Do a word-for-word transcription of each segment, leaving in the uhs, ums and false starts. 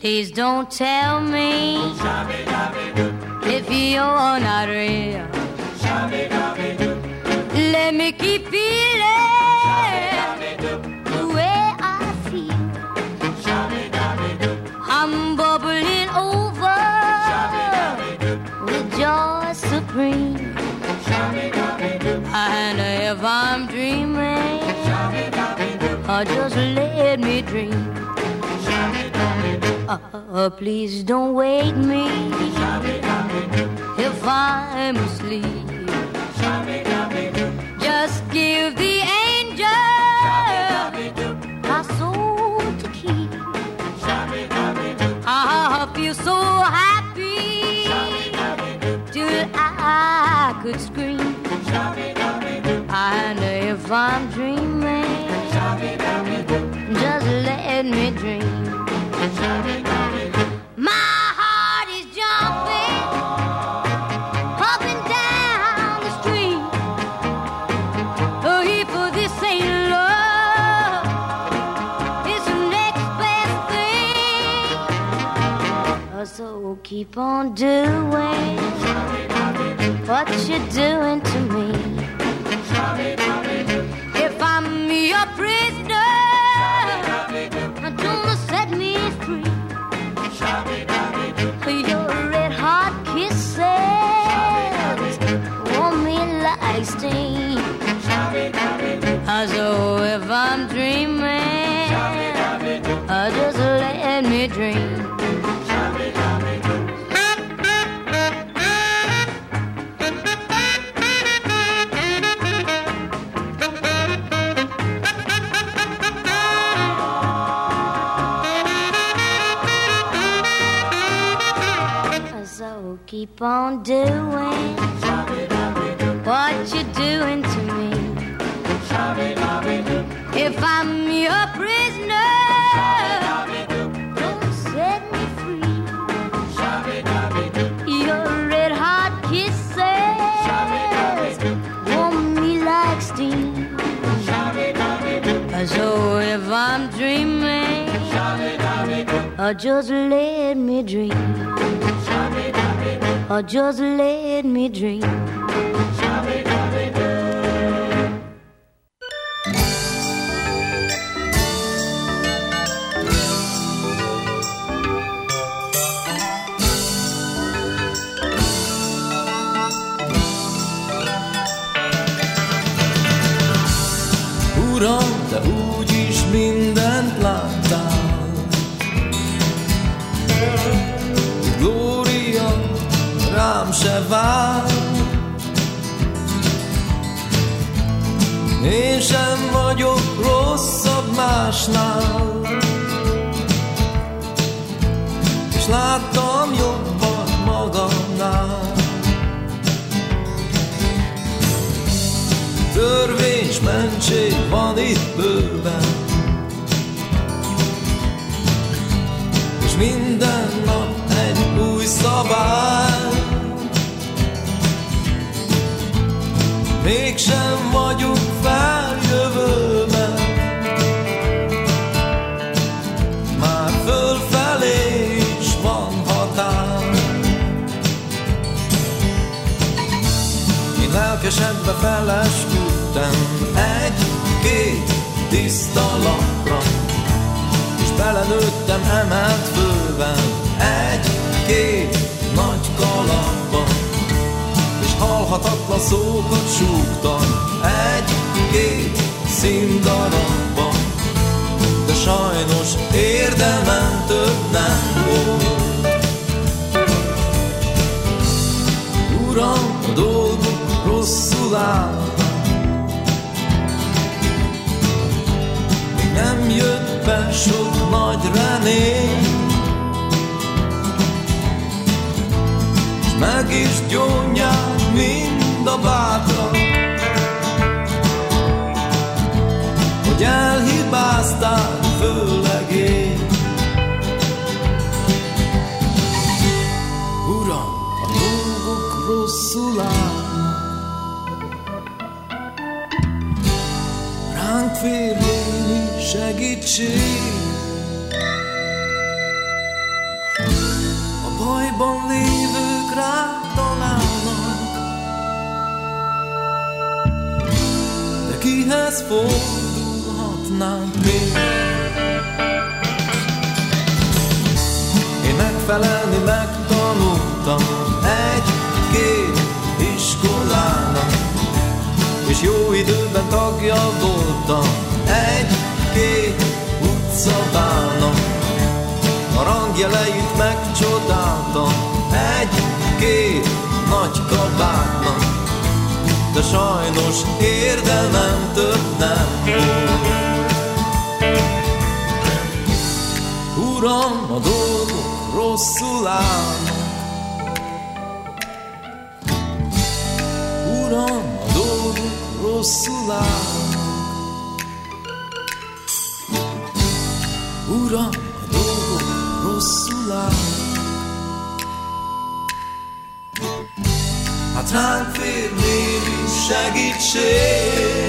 Please don't tell me if you're not real. Let me keep feeling the way I feel. I'm bubbling over with joy supreme. And if I'm dreaming, oh, just let me dream. Uh, please don't wake me if I'm asleep. Just give the angel my soul to keep. I feel so happy till I could scream. And if I'm dreaming, just let me dream. My heart is jumping up and down the street. Oh, if this ain't love, it's the next best thing. So keep on doing what you're doing to me. If I'm your prisoner, don't set me free. Your red hot kisses warm me like steam. So if I'm dreaming, just let me dream. Keep on doing what you're doing to me. If I'm your prisoner, don't set me free. Your red hot kisses warm me like steam. So if I'm dreaming, just let me dream. Or just let me dream. Uram, te úgyis mindent láttál. Glória rám se vár. Én sem vagyok rosszabb másnál, és láttam jobbat magamnál. Törvény s mentség van itt bőven, és minden nap egy új szabály. Mégsem vagyok feljövőben, már fölfelé is van határ. Én lelkesedve felesküdtem egy-két tiszta lapra, és belenőttem emelt főben egy-két nagy kalapba, és halhatatlan szókat súgtam egy-két színdarabba, de sajnos érdemem több nem volt. Uram, a dolgok rosszul állnak, még nem jött be sok nagy remény, s meg is gyónják mind a bátrak, hogy elhibáztál, főleg én. Uram, a dolgok rosszul állnak, ránk fér némi segítség. bajban lévők rád találnak. De kihez fordulhatnánk még? Én megfelelni megtanultam egy-két iskolának, és jó időben tagja voltam egy-két utcabának. A rangjeleit megcsodáltam egy-két nagy kabátnak, de sajnos érdemem több nem volt. Uram, a dolgok rosszul állnak. Uram, a dolgok rosszul állnak. Uram, a dolgok rosszul állnak. Hát ránk fér némi segítség.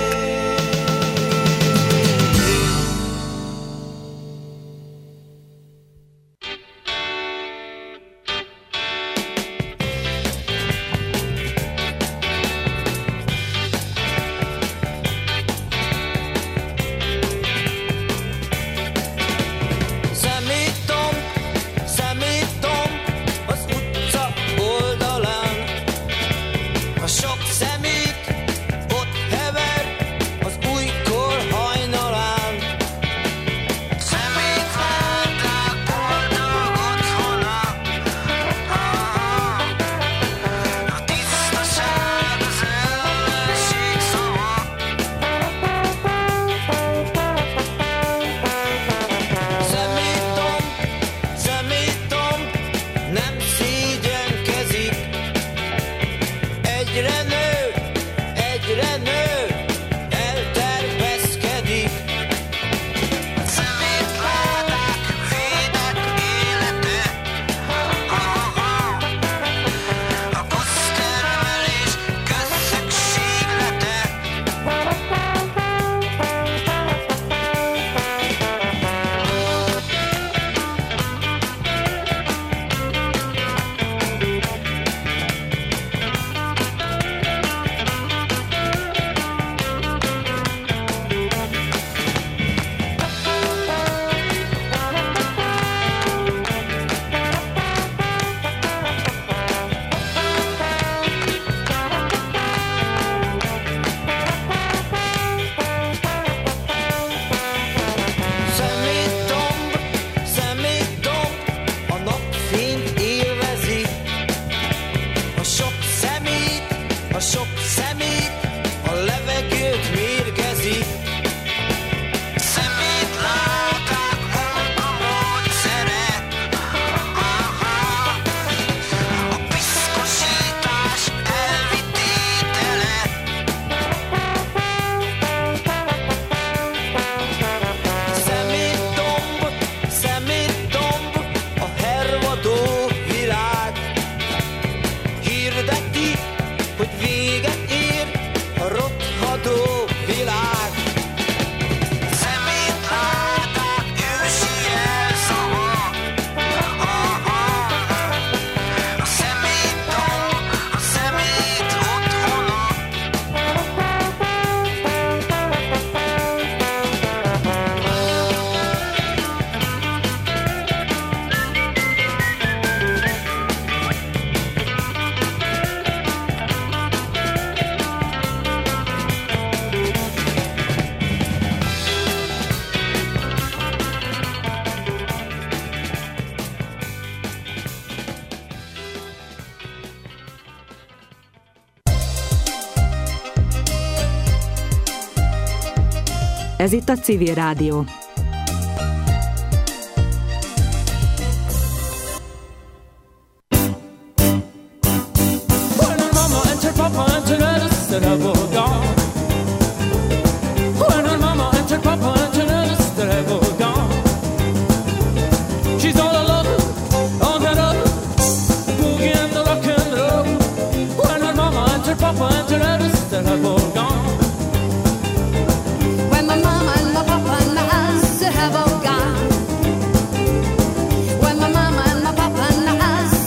Ez itt a Civil Rádió. When my mama and my papa and I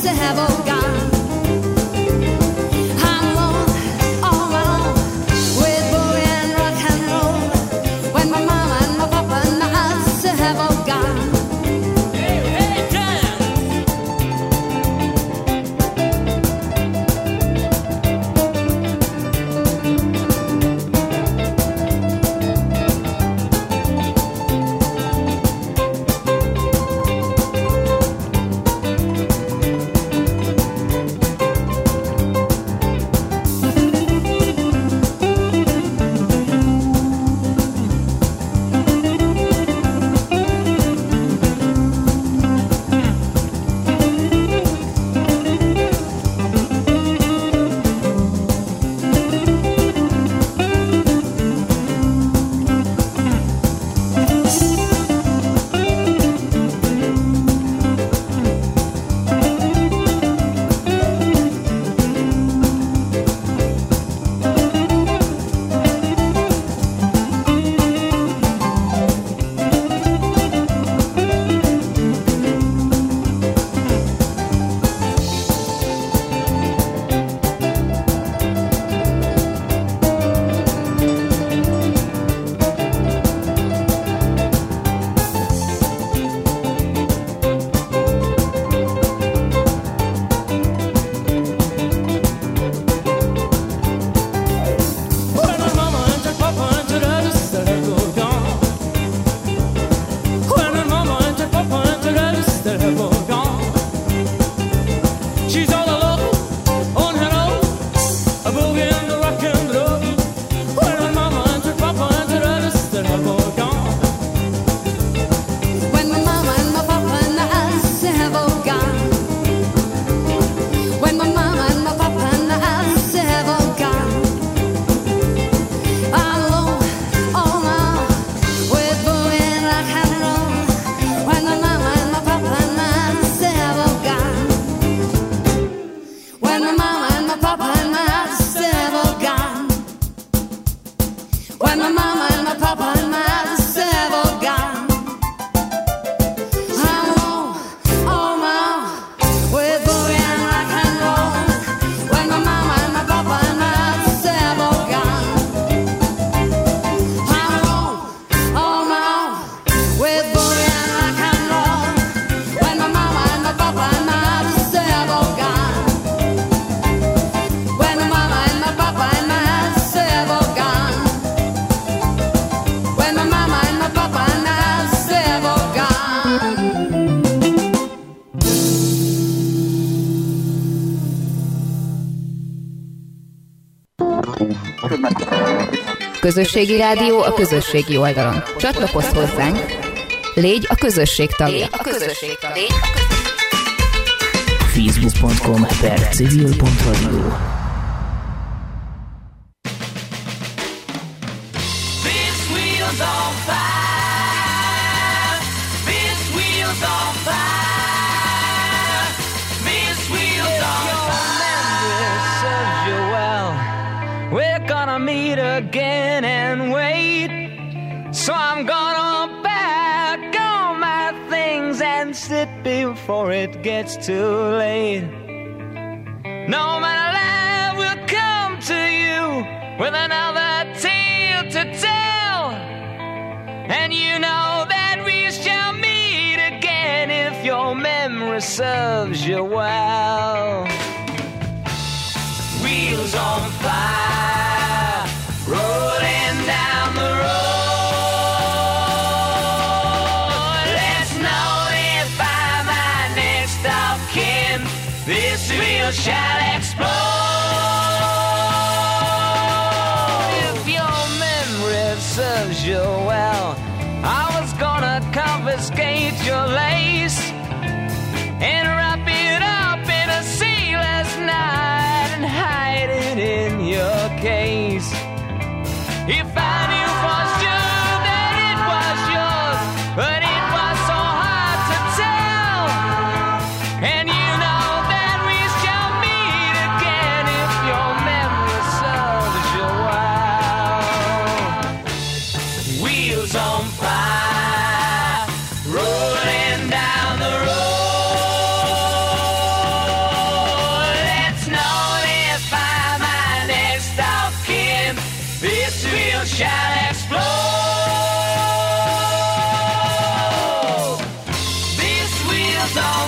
when my mama and my papa and myself are gone. I'm home on my own with boogie and rock and roll when my mama and my papa and myself are gone. I'm home on my own with boogie and rock and roll when my mama and my papa and myself are gone. When my mama and my papa and myself are gone. When my mama and my papa and myself are gone. Közösségi rádió a közösségi oldalon. Csatlakozz hozzánk, légy a közösség tagja. A közösség tagja. facebook pont com per civil pont radio. This wheel's on fire. This wheel's on fire. This wheel's on fire. Serves you well. We're gonna meet again and wait. So I'm gonna pack all my things and sit before it gets too late. No man alive will come to you with another tale to tell. And you know that we shall meet again if your memory serves you well. Wheels on fire, rolling down the road. Let's notify my next of kin. This wheel shall explode. If your memory serves you well, I was gonna confiscate your lace and wrap it up in a sailor's knot and hide it in your case. If I knew for sure that it was yours, but it was so hard to tell. And you know that we shall meet again if your memory serves you well. Wheels on fire, rolling down the road. Let's notify my next of kin. This wheel shall explode. This wheel's on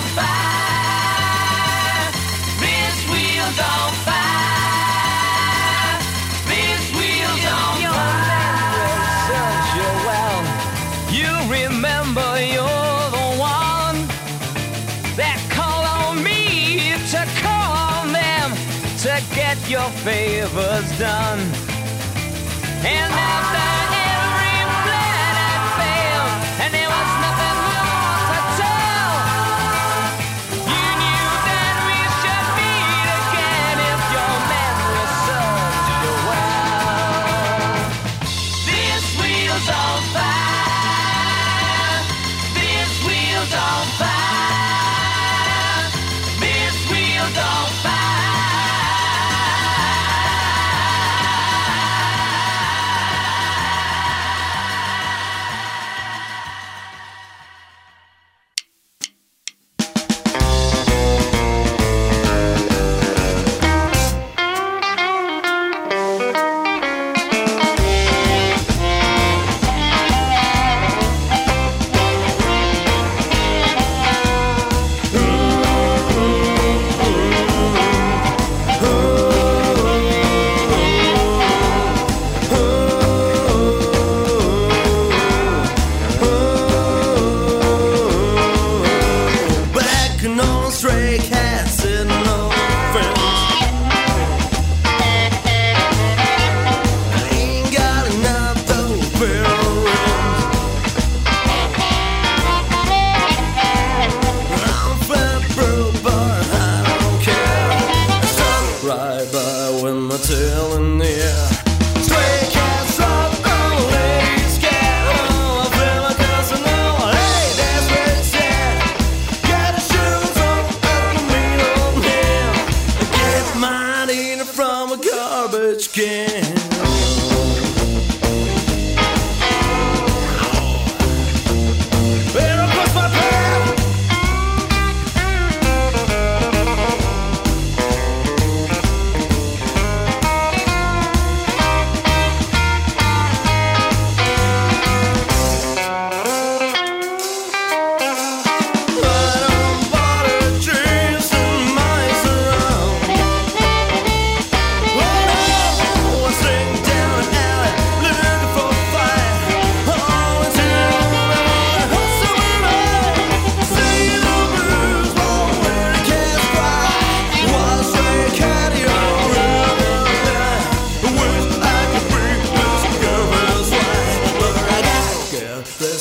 fire. This wheel's on fire. This wheel's on fire. Serves you well. You remember you're the one that called on me to call on them to get your favors done. And after every plan had failed, and there was nothing more to tell, you knew that we should meet again if your memory serves you well. This wheel's on fire. This wheel's on fire. This wheel's on fire.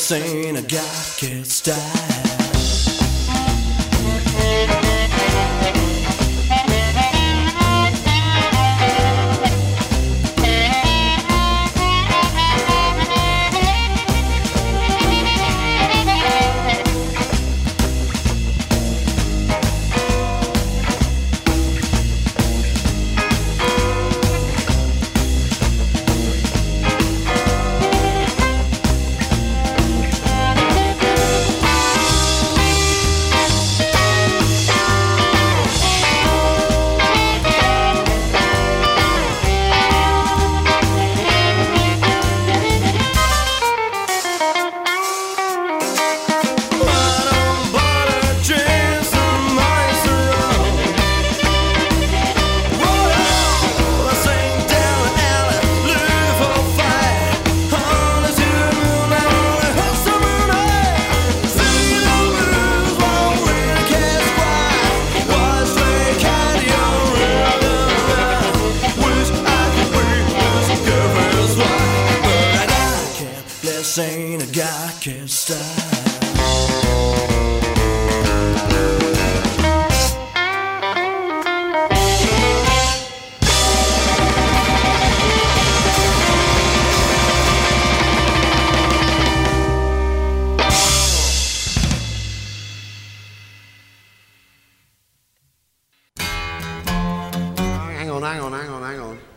blessing, I got kids style. Ain't a guy can style. Hang on, hang on, hang on, hang on.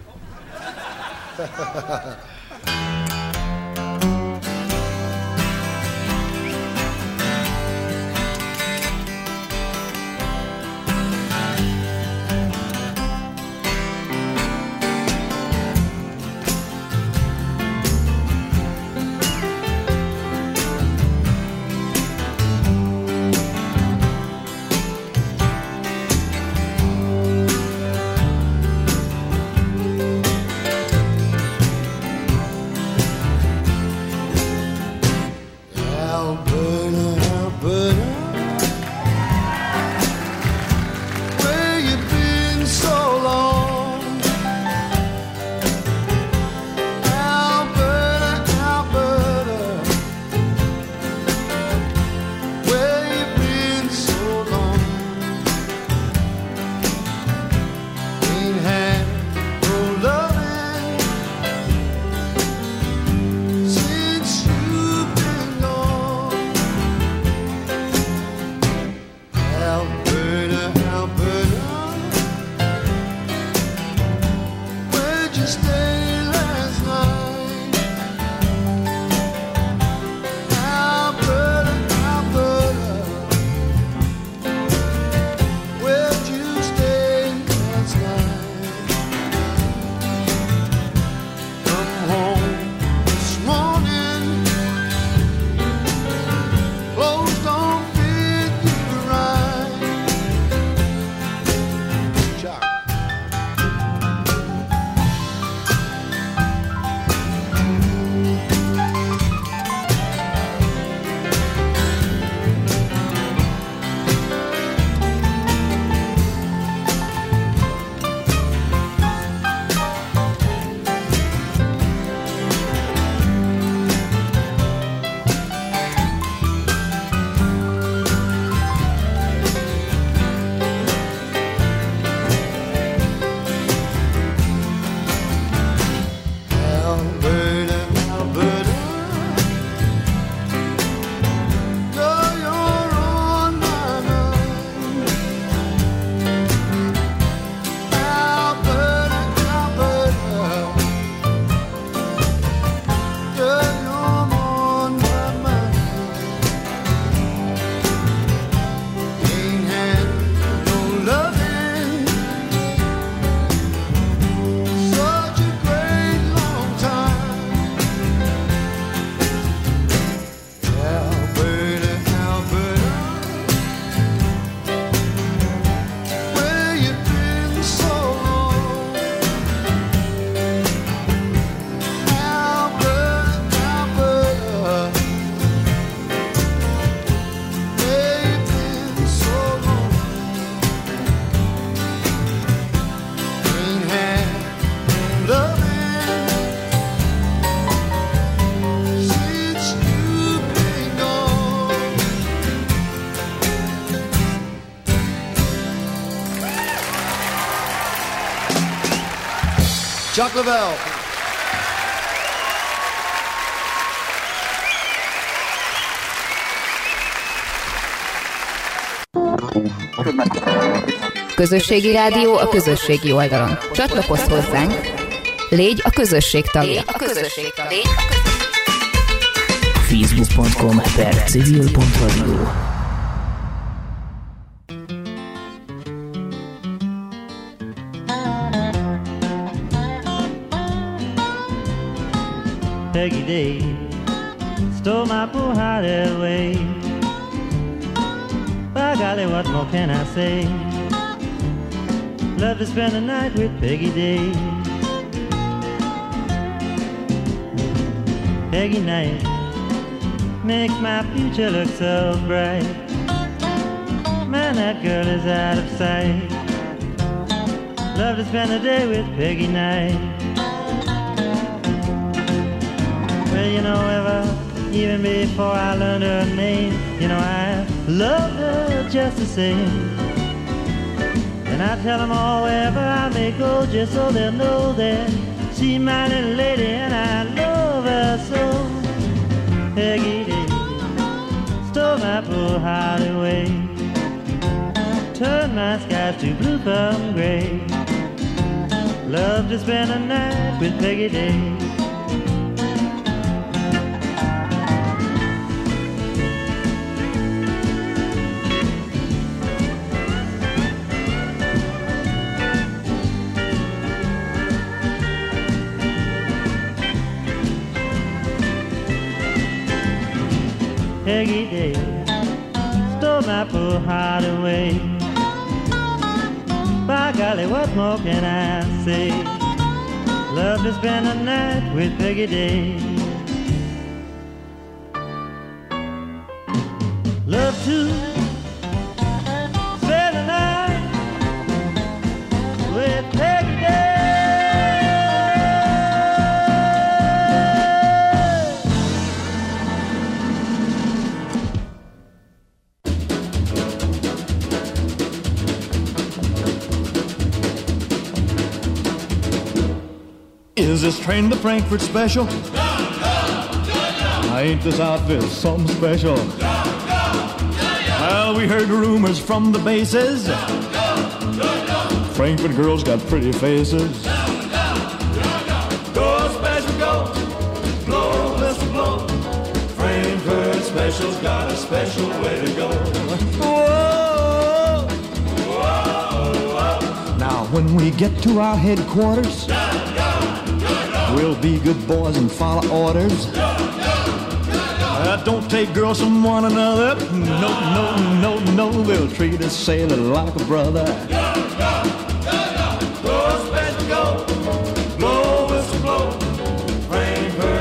Such a great long time. Chuck Leavell. Közösségi rádió a közösségi oldalon. Csatlakozz hozzánk, légy a közösség tagja. A közösség tagja. facebook pont com per civil pont radio. Peggy Day stole my poor heart away. By golly, what more can I say? Love to spend the night with Peggy Day. Peggy night makes my future look so bright. Man, that girl is out of sight. Love to spend the day with Peggy night. Well, you know, ever, even before I learned her name, you know, I loved her just the same. And I tell them all wherever I may go, just so they'll know that she's my little lady and I love her so. Peggy Day stole my poor heart away, turned my skies to blue from gray. Love to spend a night with Peggy Day. Peggy Day stole my poor heart away. By golly, what more can I say? Love to spend a night with Peggy Day. Love to spend a night with Peggy Day. Is this train to Frankfurt special? No, no, no, no. Ain't this outfit something special? No, no, no, well, we heard rumors from the bases. No, no, no, no. Frankfurt girls got pretty faces. No, no, no, no. Go special, go. Blow, whistle, blow. Frankfurt special's got a special way to go. Whoa, whoa, whoa. Now, when we get to our headquarters, we'll be good boys and follow orders. Uh, don't take girls from one another. No, no, no, no. We'll treat a sailor like a brother.